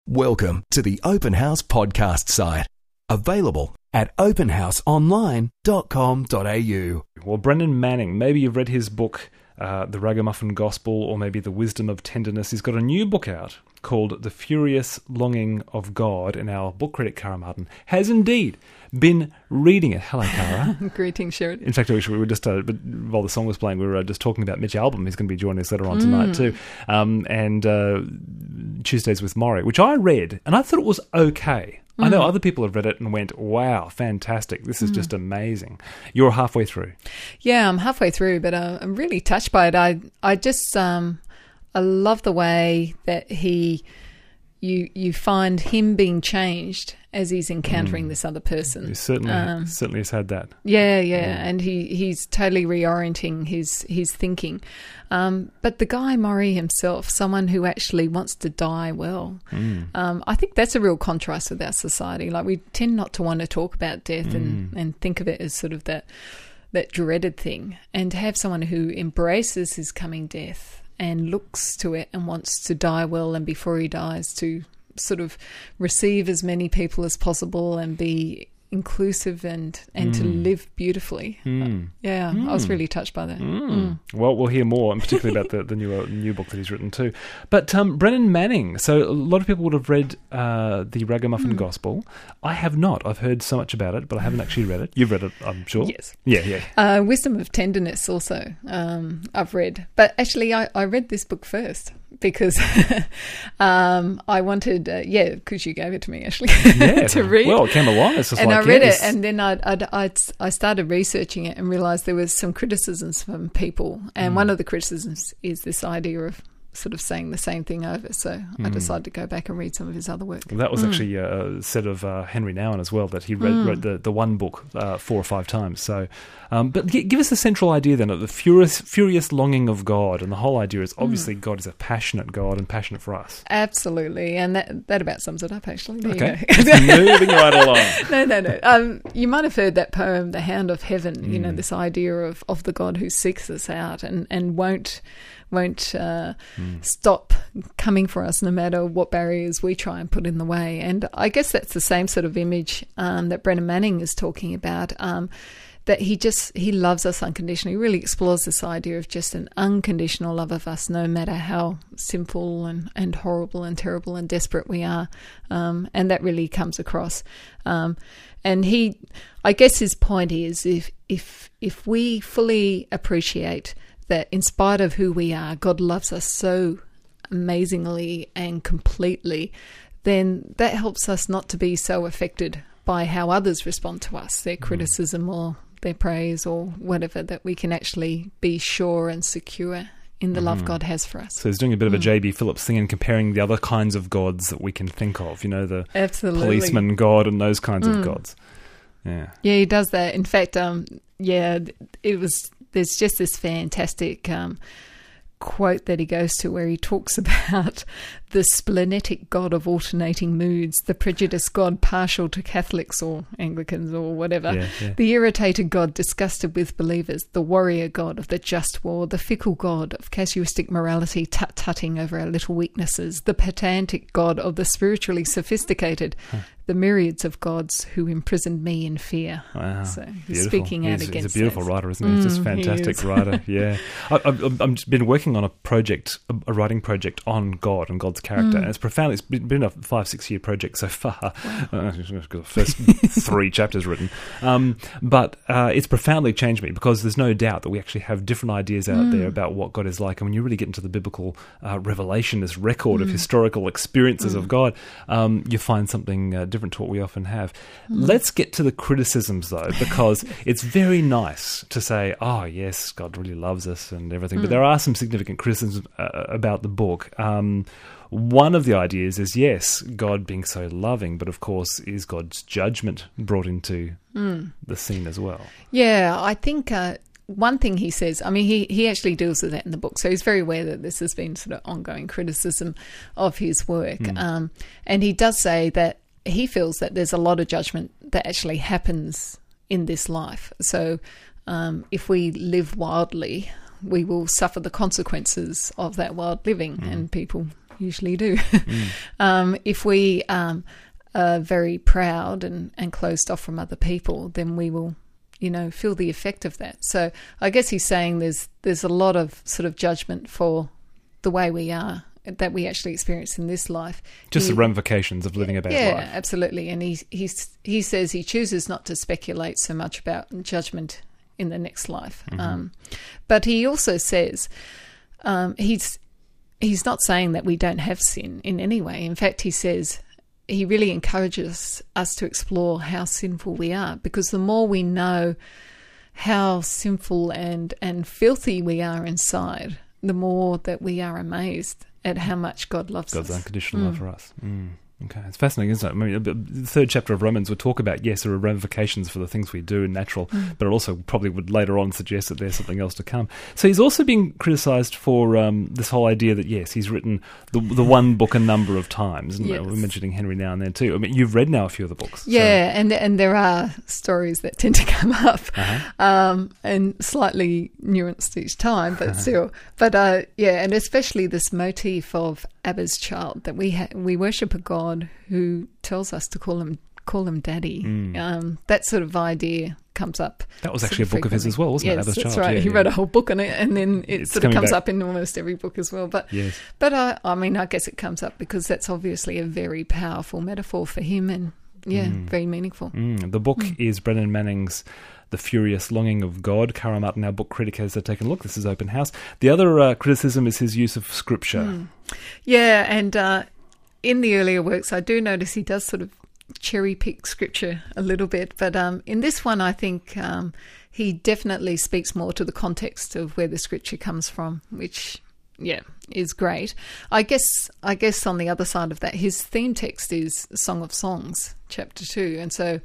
Welcome to the Open House podcast site. Available at openhouseonline.com.au. Well, Brennan Manning, maybe you've read his book, The Ragamuffin Gospel, or maybe The Wisdom of Tenderness. He's got a new book out called The Furious Longing of God, and our book critic, Cara Martin, has indeed been reading it. Hello, Cara. Greetings, Sheridan. In fact, we were just, but while the song was playing, we were just talking about Mitch Albom. He's going to be joining us later on tonight too. And Tuesdays with Maury, which I read, and I thought it was okay. I know other people have read it and went, wow, fantastic. This is just amazing. You're halfway through. Yeah, I'm halfway through, but I'm really touched by it. I just, I love the way that you find him being changed as he's encountering this other person. He certainly has had that. Yeah. And he's totally reorienting his thinking. But the guy, Maury himself, someone who actually wants to die well, I think that's a real contrast with our society. Like, we tend not to want to talk about death and think of it as sort of that dreaded thing. And to have someone who embraces his coming death and looks to it and wants to die well, and before he dies to sort of receive as many people as possible and be inclusive and to live beautifully. I was really touched by that. Well, we'll hear more, and particularly about the new book that he's written too. But Brennan Manning, so a lot of people would have read The Ragamuffin Gospel. I have not. I've heard so much about it, but I haven't actually read it. You've read it, I'm sure. Yes. Yeah. Wisdom of Tenderness also I've read. But actually I read this book first because I wanted, because you gave it to me, actually, to read. Well, it came along. It's just and like, I read it, and then I started researching it and realised there was some criticisms from people. And one of the criticisms is this idea of sort of saying the same thing over. So I decided to go back and read some of his other work. Well, that was actually said of Henry Nouwen as well, that he wrote the one book 4 or 5 times. So, but give us the central idea then of the furious longing of God, and the whole idea is obviously God is a passionate God and passionate for us. Absolutely, and that about sums it up. Actually, there okay, you go. moving right along. No. You might have heard that poem, "The Hound of Heaven." You know, this idea of the God who seeks us out and won't stop coming for us no matter what barriers we try and put in the way. And I guess that's the same sort of image that Brennan Manning is talking about, that he loves us unconditionally. He really explores this idea of just an unconditional love of us, no matter how sinful and horrible and terrible and desperate we are. And that really comes across. And I guess his point is, if we fully appreciate that in spite of who we are, God loves us so amazingly and completely, then that helps us not to be so affected by how others respond to us, their criticism or their praise or whatever, that we can actually be sure and secure in the love God has for us. So he's doing a bit of a J.B. Phillips thing and comparing the other kinds of gods that we can think of, the policeman god and those kinds of gods. Yeah, he does that. In fact, there's just this fantastic quote that he goes to where he talks about the splenetic God of alternating moods, the prejudiced God partial to Catholics or Anglicans or whatever, the irritated God disgusted with believers, the warrior God of the just war, the fickle God of casuistic morality tut-tutting over our little weaknesses, the pedantic God of the spiritually sophisticated, the myriads of gods who imprisoned me in fear. Wow. So he's speaking out against He's a beautiful writer, isn't he? He's just a fantastic writer, yeah. I've been working on a writing project on God and God's character, and it's been a 5-6 year project so far. Wow. The first 3 chapters written. But it's profoundly changed me, because there's no doubt that we actually have different ideas out there about what God is like. And when you really get into the biblical revelation, this record of historical experiences of God, you find something different to what we often have. Let's get to the criticisms, though, because it's very nice to say, oh, yes, God really loves us and everything, but there are some significant criticisms about the book. One of the ideas is, yes, God being so loving, but of course, is God's judgment brought into the scene as well? Yeah, I think one thing he says, I mean, he actually deals with that in the book, so he's very aware that this has been sort of ongoing criticism of his work. And he does say that he feels that there's a lot of judgment that actually happens in this life. So if we live wildly, we will suffer the consequences of that wild living, and people usually do. If we are very proud and closed off from other people, then we will, feel the effect of that. So I guess he's saying there's a lot of sort of judgment for the way we are that we actually experience in this life. Just the ramifications of living a bad life. Yeah, absolutely. And he says he chooses not to speculate so much about judgment in the next life. But he also says he's not saying that we don't have sin in any way. In fact, he says he really encourages us to explore how sinful we are, because the more we know how sinful and filthy we are inside, the more that we are amazed at how much God loves us. God's unconditional love for us. Okay, it's fascinating, isn't it? I mean, the third chapter of Romans would talk about, yes, there are ramifications for the things we do and natural, but it also probably would later on suggest that there's something else to come. So he's also being criticised for this whole idea that, yes, he's written the one book a number of times. And we're mentioning Henry now and then too. I mean, you've read now a few of the books. Yeah, so. and there are stories that tend to come up, and slightly nuanced each time, but still. But and especially this motif of Abba's child, that we worship a God who tells us to call him daddy. That sort of idea comes up. That was actually a book of his as well, wasn't it? Abba's That's child. Right. Yeah, he wrote a whole book on it, and then it sort of comes up in almost every book as well. But I mean, I guess it comes up because that's obviously a very powerful metaphor for him, and very meaningful. The book is Brennan Manning's The Furious Longing of God. Cara Martin, our book critic, has taken a look. This is Open House. The other criticism is his use of scripture. Yeah, and in the earlier works, I do notice he does sort of cherry pick scripture a little bit, but in this one, I think he definitely speaks more to the context of where the scripture comes from, which is great. I guess on the other side of that, his theme text is Song of Songs, chapter 2, and so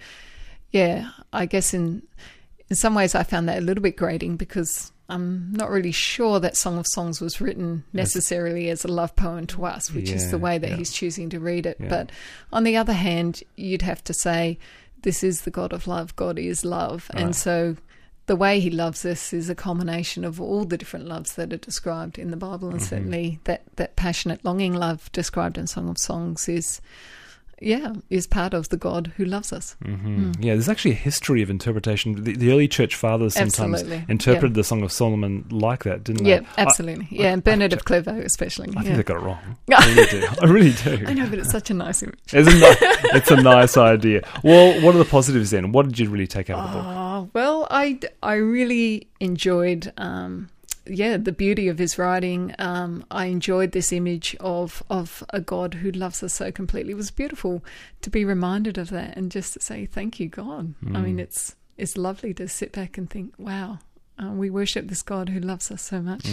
I guess in some ways I found that a little bit grating, because I'm not really sure that Song of Songs was written necessarily as a love poem to us, which is the way that he's choosing to read it. But on the other hand, you'd have to say, this is the God of love. God is love. Right. And so the way he loves us is a culmination of all the different loves that are described in the Bible. And certainly that passionate longing love described in Song of Songs is part of the God who loves us. Yeah, there's actually a history of interpretation. The early church fathers sometimes interpreted the Song of Solomon like that, didn't they? Yeah, absolutely. And Bernard of Clairvaux especially. I think they got it wrong. I really do. I know, but it's such a nice image. It's a nice idea. Well, what are the positives then? What did you really take out of the book? Well, I really enjoyed the beauty of his writing. I enjoyed this image of a God who loves us so completely. It was beautiful to be reminded of that and just to say, thank you, God. I mean, it's lovely to sit back and think, wow, we worship this God who loves us so much.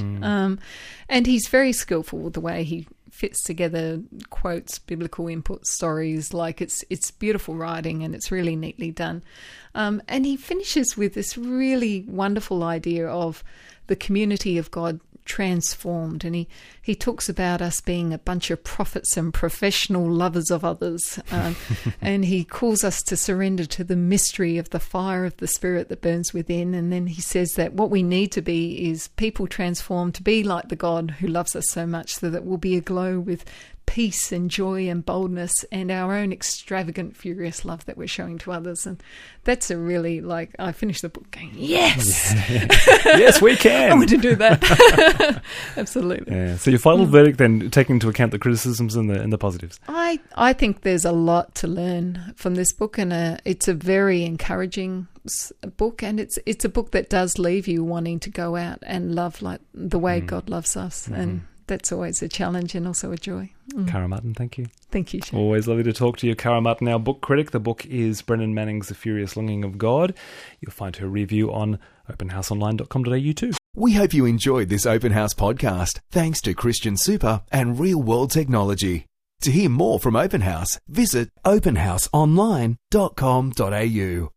And he's very skillful with the way he fits together quotes, biblical input, stories. Like it's beautiful writing and it's really neatly done. And he finishes with this really wonderful idea of the community of God transformed, and he talks about us being a bunch of prophets and professional lovers of others, and he calls us to surrender to the mystery of the fire of the Spirit that burns within. And then he says that what we need to be is people transformed to be like the God who loves us so much, so that we'll be aglow with peace and joy and boldness and our own extravagant, furious love that we're showing to others. And that's a really, I finished the book going, yes! Yes, we can! I want to do that. Absolutely. Yeah. So your final verdict then, taking into account the criticisms and the positives? I think there's a lot to learn from this book, and it's a very encouraging book, and it's a book that does leave you wanting to go out and love like the way God loves us. And that's always a challenge and also a joy. Cara Martin, thank you. Thank you, Shane. Always lovely to talk to you, Cara Martin, our book critic. The book is Brennan Manning's The Furious Longing of God. You'll find her review on openhouseonline.com.au too. We hope you enjoyed this Open House podcast, thanks to Christian Super and Real World Technology. To hear more from Open House, visit openhouseonline.com.au.